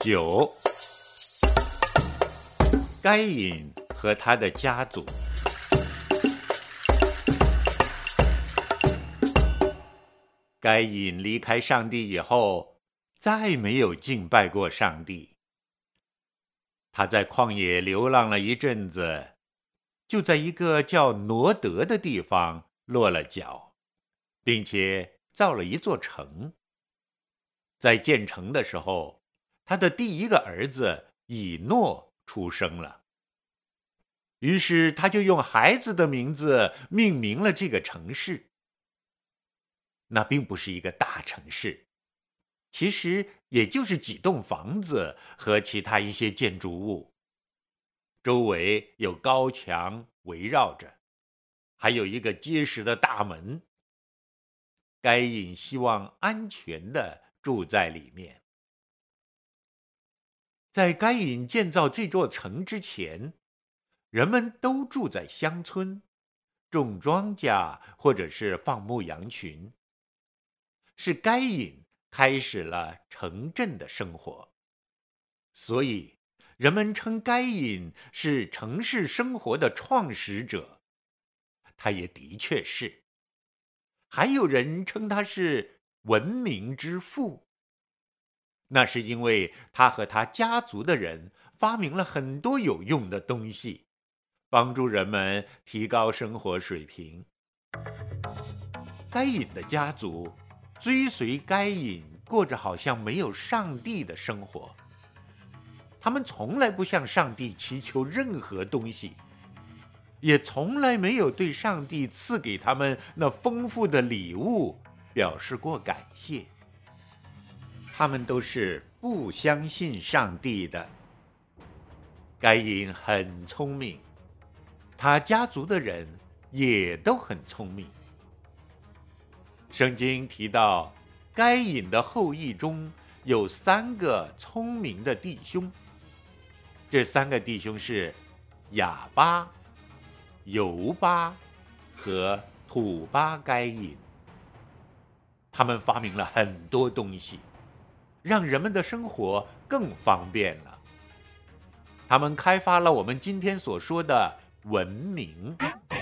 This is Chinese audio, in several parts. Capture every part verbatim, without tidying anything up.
九，该隐和他的家族。该隐离开上帝以后，再没有敬拜过上帝。他在旷野流浪了一阵子，就在一个叫挪得的地方落了脚，并且造了一座城。在建成的时候，他的第一个儿子以诺出生了。于是他就用孩子的名字命名了这个城市。那并不是一个大城市，其实也就是几栋房子和其他一些建筑物，周围有高墙围绕着，还有一个结实的大门。该隐希望安全地住在里面。在该隐建造这座城之前，人们都住在乡村，种庄稼或者是放牧羊群。是该隐开始了城镇的生活，所以人们称该隐是城市生活的创始者。他也的确是。还有人称他是文明之父，那是因为他和他家族的人发明了很多有用的东西，帮助人们提高生活水平。该隐的家族追随该隐，过着好像没有上帝的生活。他们从来不向上帝祈求任何东西，也从来没有对上帝赐给他们那丰富的礼物表示过感谢。他们都是不相信上帝的。该隐很聪明，他家族的人也都很聪明。圣经提到，该隐的后裔中有三个聪明的弟兄，这三个弟兄是亚巴、犹巴和土巴该隐。他们发明了很多东西，让人们的生活更方便了。他们开发了我们今天所说的文明。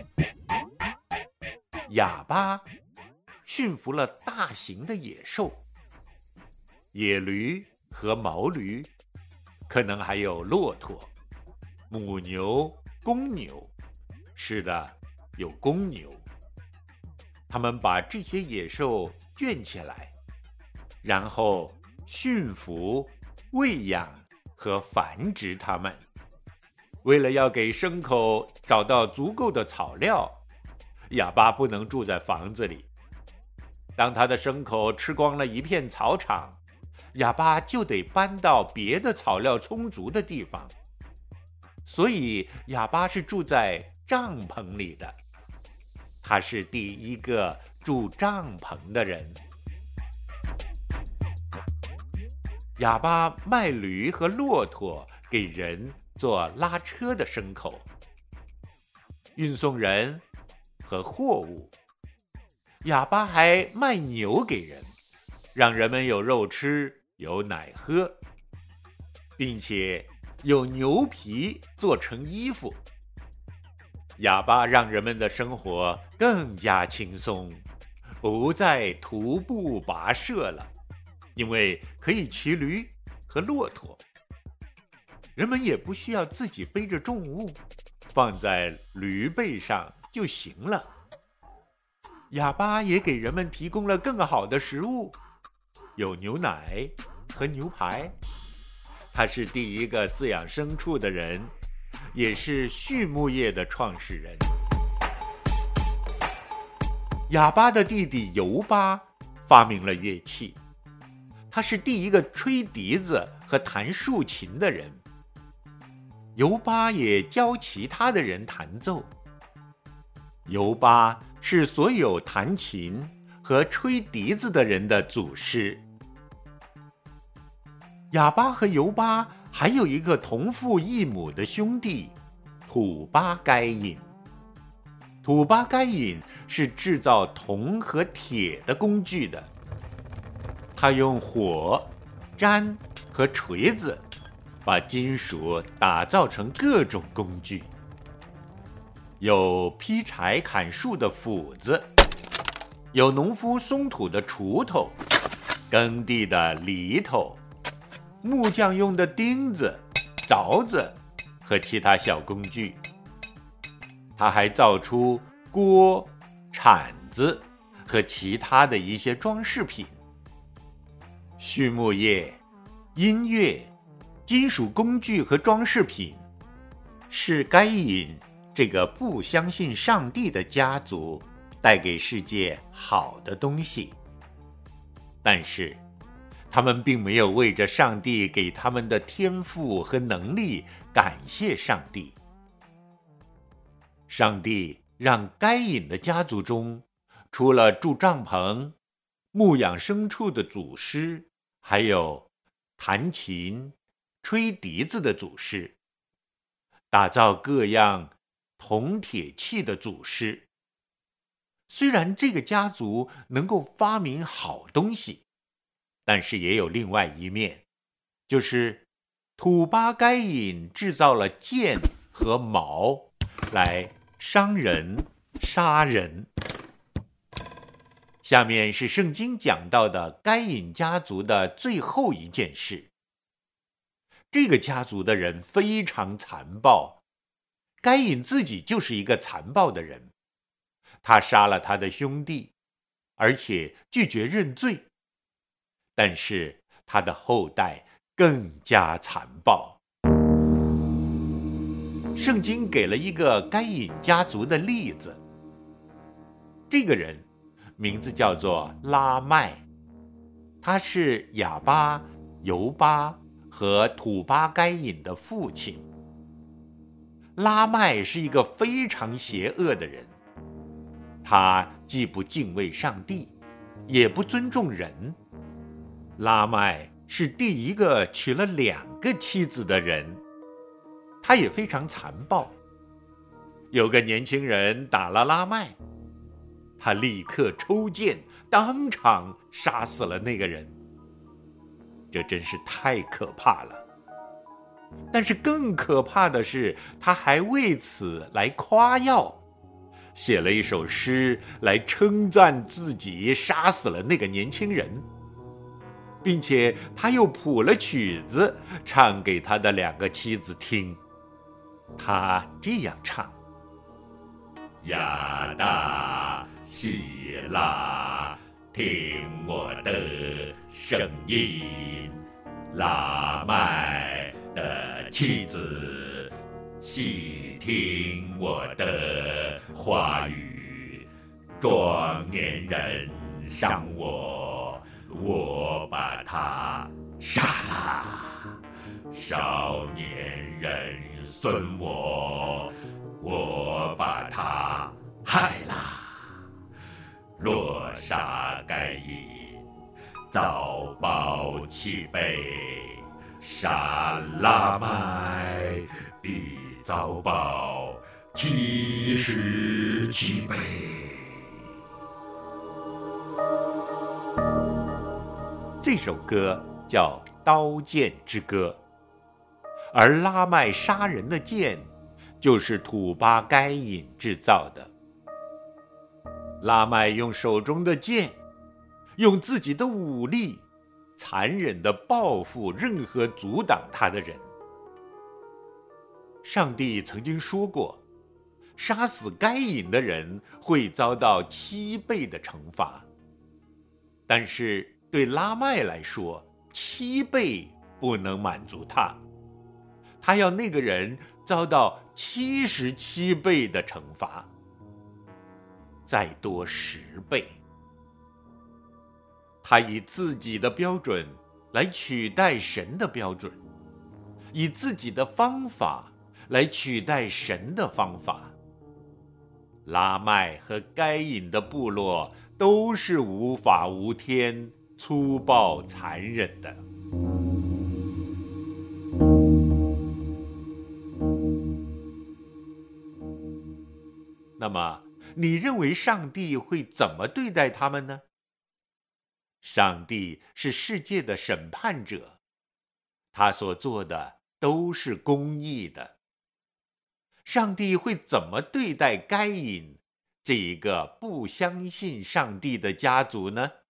亚巴驯服了大型的野兽，野驴和毛驴，可能还有骆驼、母牛、公牛，是的，有公牛。他们把这些野兽圈起来，然后驯服、喂养和繁殖它们。为了要给牲口找到足够的草料，亚巴不能住在房子里。当他的牲口吃光了一片草场，亚巴就得搬到别的草料充足的地方。所以亚巴是住在帐篷里的。他是第一个住帐篷的人。亚巴卖驴和骆驼给人做拉车的牲口，运送人和货物。亚巴还卖牛给人，让人们有肉吃，有奶喝，并且有牛皮做成衣服。亚巴让人们的生活更加轻松，不再徒步跋涉了，因为可以骑驴和骆驼。人们也不需要自己背着重物，放在驴背上就行了。亚巴也给人们提供了更好的食物，有牛奶和牛排。他是第一个饲养牲畜的人，也是畜牧业的创始人。亚巴的弟弟犹巴发明了乐器，他是第一个吹笛子和弹竖琴的人。犹巴也教其他的人弹奏。犹巴是所有弹琴和吹笛子的人的祖师。亚巴和犹巴还有一个同父异母的兄弟土巴该隐。土巴该隐是制造铜和铁的工具的。他用火毡和锤子，把金属打造成各种工具。有劈柴砍树的斧子，有农夫松土的锄头，耕地的犁头，木匠用的钉子、凿子和其他小工具。他还造出锅、铲子和其他的一些装饰品。畜牧业、音乐、金属工具和装饰品，是该隐这个不相信上帝的家族带给世界好的东西。但是他们并没有为着上帝给他们的天赋和能力感谢上帝。上帝让该隐的家族中，除了住帐篷、牧养牲畜的祖师，还有弹琴、吹笛子的祖师，打造各样铜铁器的祖师。虽然这个家族能够发明好东西，但是也有另外一面，就是土巴该隐制造了剑和矛来伤人、杀人。下面是圣经讲到的该隐家族的最后一件事。这个家族的人非常残暴，该隐自己就是一个残暴的人。他杀了他的兄弟，而且拒绝认罪。但是他的后代更加残暴。圣经给了一个该隐家族的例子。这个人名字叫做拉麦，他是亚巴、犹巴和土巴该隐的父亲。拉麦是一个非常邪恶的人，他既不敬畏上帝，也不尊重人。拉麦是第一个娶了两个妻子的人，他也非常残暴。有个年轻人打了拉麦，他立刻抽剑，当场杀死了那个人。这真是太可怕了。但是更可怕的是，他还为此来夸耀，写了一首诗来称赞自己杀死了那个年轻人，并且他又谱了曲子唱给他的两个妻子听。他这样唱： 亚达希拉，听我的声音；拉麦的妻子，细听我的话语。壮年人伤我，我把他杀了；少年人损我，我把他害了。若杀该隐，遭报七倍；杀拉麦，必遭报七十七倍。 这首歌叫《刀剑之歌》，而拉麦杀人的剑就是土巴该隐制造的。拉麦用手中的剑，用自己的武力，残忍地报复任何阻挡他的人。上帝曾经说过，杀死该隐的人会遭到七倍的惩罚。但是对拉麦来说，七倍不能满足他，他要那个人遭到七十七倍的惩罚，再多十倍。他以自己的标准来取代神的标准，以自己的方法来取代神的方法。拉麦和该隐的部落都是无法无天、粗暴残忍的。那么，你认为上帝会怎么对待他们呢？上帝是世界的审判者， 他所做的都是公义的。上帝会怎么对待该隐这一个不相信上帝的家族呢？